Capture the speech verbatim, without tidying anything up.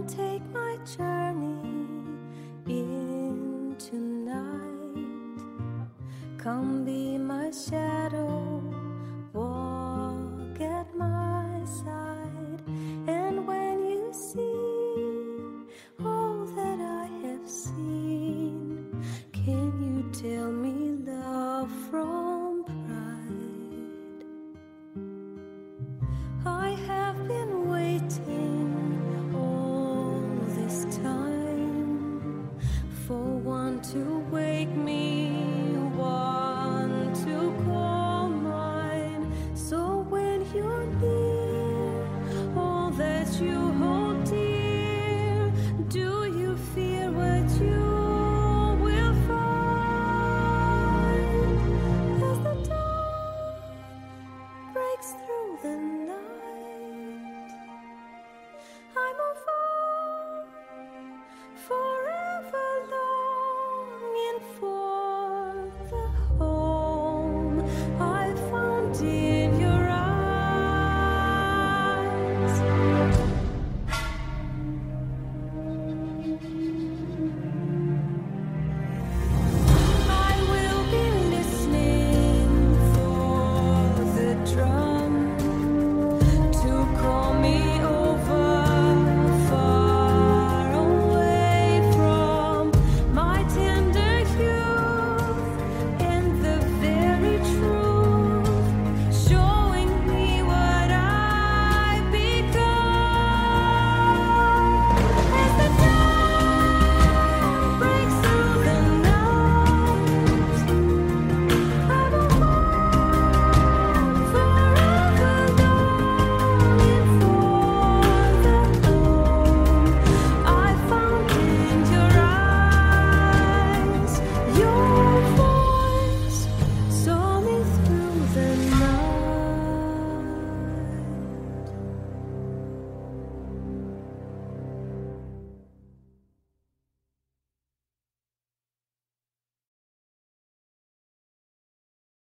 and take my journey into night. Come be my shadow, walk at my side. And when you see all that I have seen, can you tell me love from pride? I have been waiting all this time for one to wake me